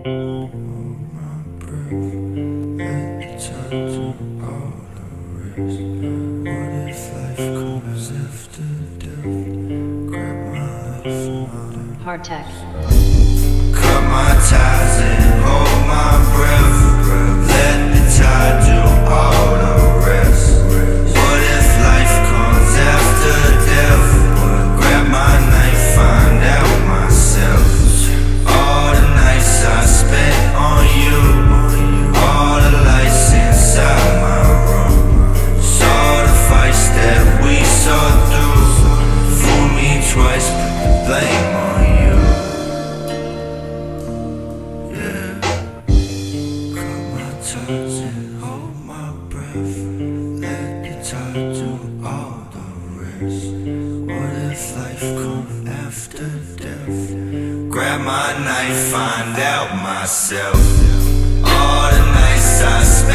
Hardtech. Cut my ties and hold my breath. Let the tide do all the rest. What if life comes after death? Grab my knife, find out myself. All the nights I spent on you, all the lights inside my room. Saw the fights that we saw through. Fool me twice, put the blame on you. Yeah. Cut my ties and hold my breath. Let the tide do all the rest. What if life comes after death? Grab my knife, find out myself. All the nights I spent